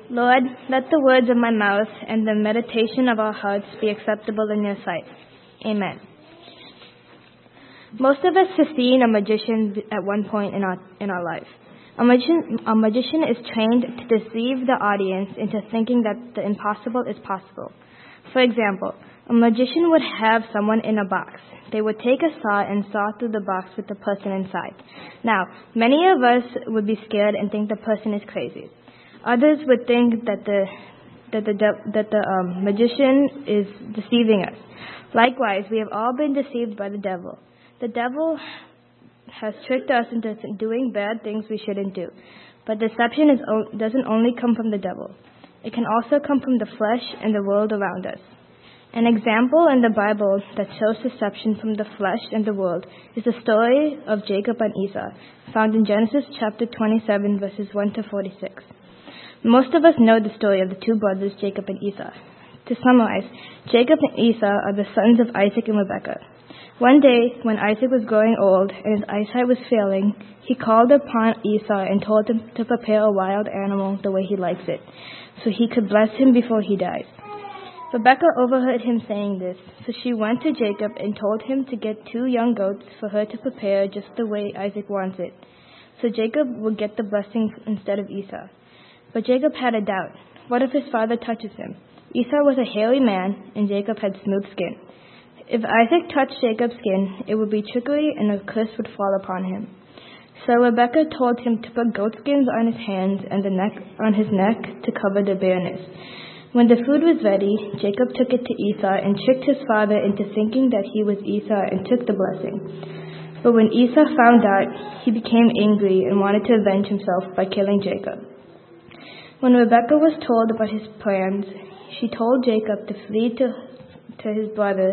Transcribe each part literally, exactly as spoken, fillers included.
Lord, let the words of my mouth and the meditation of our hearts be acceptable in your sight. Amen. Most of us have seen a magician at one point in our in our life. A magician, a magician is trained to deceive the audience into thinking that the impossible is possible. For example, a magician would have someone in a box. They would take a saw and saw through the box with the person inside. Now, many of us would be scared and think the person is crazy. Others would think that the that the that the um, magician is deceiving us. Likewise, we have all been deceived by the devil. The devil has tricked us into doing bad things we shouldn't do. But deception is, doesn't only come from the devil. It can also come from the flesh and the world around us. An example in the Bible that shows deception from the flesh and the world is the story of Jacob and Esau, found in Genesis chapter twenty-seven, verses one to forty-six. Most of us know the story of the two brothers, Jacob and Esau. To summarize, Jacob and Esau are the sons of Isaac and Rebekah. One day, when Isaac was growing old and his eyesight was failing, he called upon Esau and told him to prepare a wild animal the way he likes it, so he could bless him before he dies. Rebekah overheard him saying this, so she went to Jacob and told him to get two young goats for her to prepare just the way Isaac wants it, so Jacob would get the blessing instead of Esau. But Jacob had a doubt. What if his father touches him? Esau was a hairy man, and Jacob had smooth skin. If Isaac touched Jacob's skin, it would be trickery and a curse would fall upon him. So Rebekah told him to put goatskins on his hands and the neck on his neck to cover the bareness. When the food was ready, Jacob took it to Esau and tricked his father into thinking that he was Esau and took the blessing. But when Esau found out, he became angry and wanted to avenge himself by killing Jacob. When Rebekah was told about his plans, she told Jacob to flee to, to his brother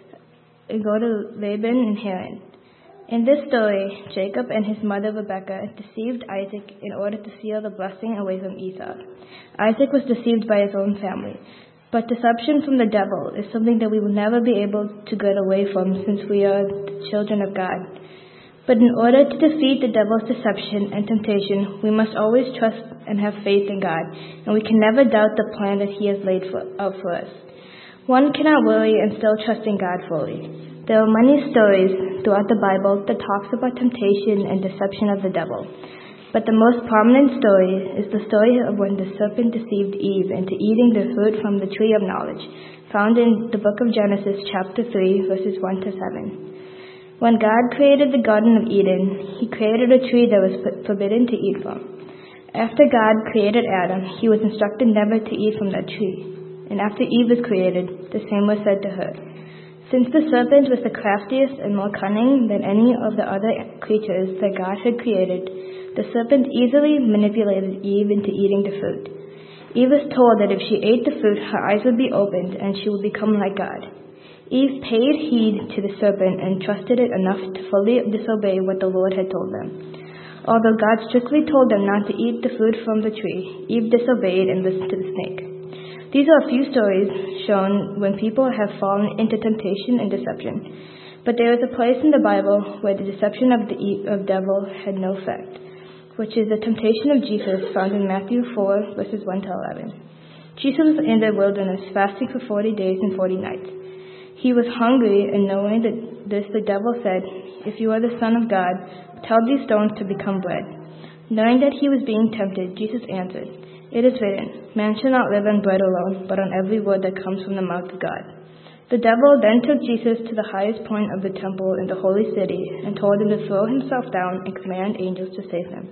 and go to Laban and Haran. In this story, Jacob and his mother Rebekah deceived Isaac in order to steal the blessing away from Esau. Isaac was deceived by his own family. But deception from the devil is something that we will never be able to get away from since we are the children of God. But in order to defeat the devil's deception and temptation, we must always trust and have faith in God, and we can never doubt the plan that He has laid for, out for us. One cannot worry and still trust in God fully. There are many stories throughout the Bible that talks about temptation and deception of the devil. But the most prominent story is the story of when the serpent deceived Eve into eating the fruit from the tree of knowledge, found in the book of Genesis chapter three, verses one to seven. When God created the Garden of Eden, He created a tree that was forbidden to eat from. After God created Adam, He was instructed never to eat from that tree. And after Eve was created, the same was said to her. Since the serpent was the craftiest and more cunning than any of the other creatures that God had created, the serpent easily manipulated Eve into eating the fruit. Eve was told that if she ate the fruit, her eyes would be opened and she would become like God. Eve paid heed to the serpent and trusted it enough to fully disobey what the Lord had told them. Although God strictly told them not to eat the fruit from the tree, Eve disobeyed and listened to the snake. These are a few stories shown when people have fallen into temptation and deception. But there is a place in the Bible where the deception of the of devil had no effect, which is the temptation of Jesus found in Matthew four, verses one to eleven. Jesus was in the wilderness fasting for forty days and forty nights. He was hungry, and knowing that this, the devil said, "If you are the Son of God, tell these stones to become bread." Knowing that he was being tempted, Jesus answered, "It is written, man shall not live on bread alone, but on every word that comes from the mouth of God." The devil then took Jesus to the highest point of the temple in the holy city and told him to throw himself down and command angels to save him.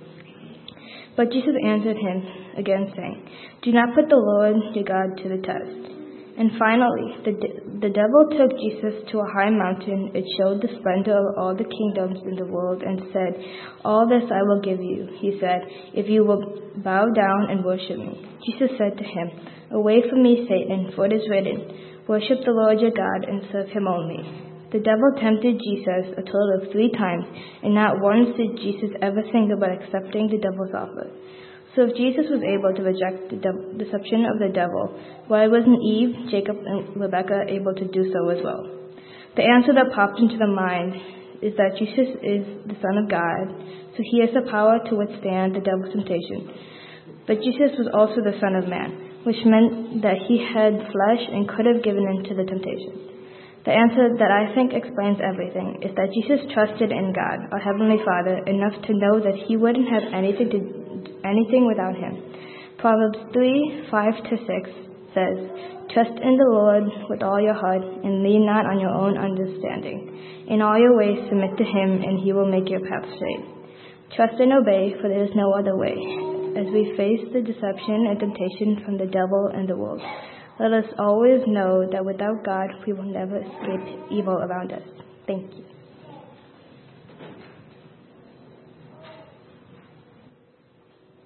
But Jesus answered him again, saying, "Do not put the Lord your God to the test." And finally, the, de- the devil took Jesus to a high mountain. It showed the splendor of all the kingdoms in the world and said, "All this I will give you," he said, "if you will bow down and worship me." Jesus said to him, "Away from me, Satan, for it is written, worship the Lord your God and serve him only." The devil tempted Jesus a total of three times, and not once did Jesus ever think about accepting the devil's offer. So if Jesus was able to reject the de- deception of the devil, why wasn't Eve, Jacob, and Rebekah able to do so as well? The answer that popped into the mind is that Jesus is the Son of God, so he has the power to withstand the devil's temptation. But Jesus was also the Son of Man, which meant that he had flesh and could have given in to the temptation. The answer that I think explains everything is that Jesus trusted in God, our Heavenly Father, enough to know that he wouldn't have anything to anything without him. Proverbs three, five to six says, "Trust in the Lord with all your heart and lean not on your own understanding. In all your ways submit to him, and he will make your path straight." Trust and obey, for there is no other way. As we face the deception and temptation from the devil and the world, let us always know that without God, we will never escape evil around us. Thank you.